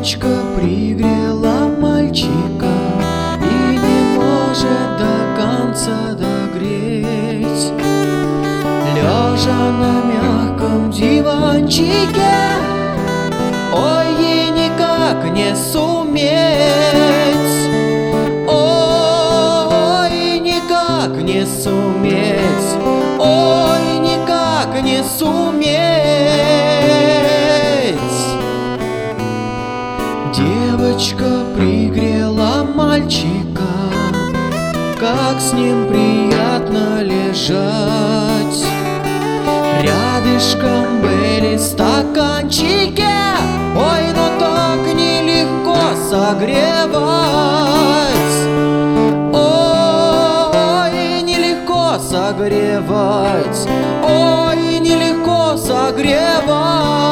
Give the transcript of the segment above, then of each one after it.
Девочка пригрела мальчика и не может до конца догреть. Лежа на мягком диванчике, ой, ей никак не суметь. Ой, никак не суметь. Ой, никак не суметь. Девочка пригрела мальчика, как с ним приятно лежать. Рядышком были стаканчики, ой, но так нелегко согревать. Ой, нелегко согревать. Ой, нелегко согревать.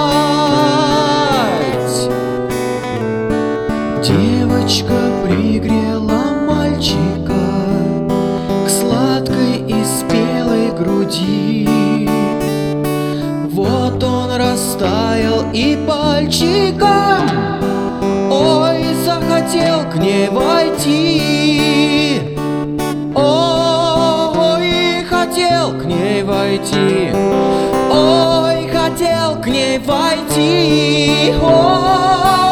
Девочка пригрела мальчика к сладкой и спелой груди. Вот он растаял и пальчиком, ой, захотел к ней войти. Ой, хотел к ней войти. Ой, хотел к ней войти. Ой.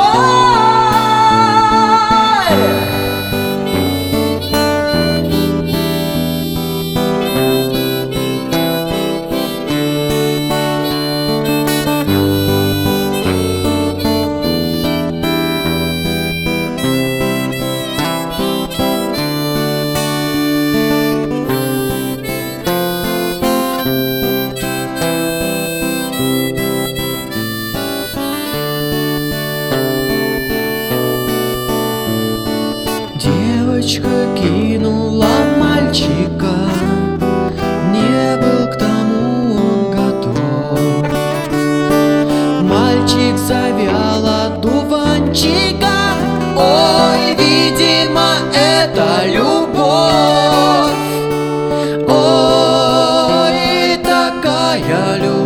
Девочка кинула мальчика, не был к тому он готов. Мальчик завял от дуванчика, ой, видимо, это любовь. Ой, такая любовь.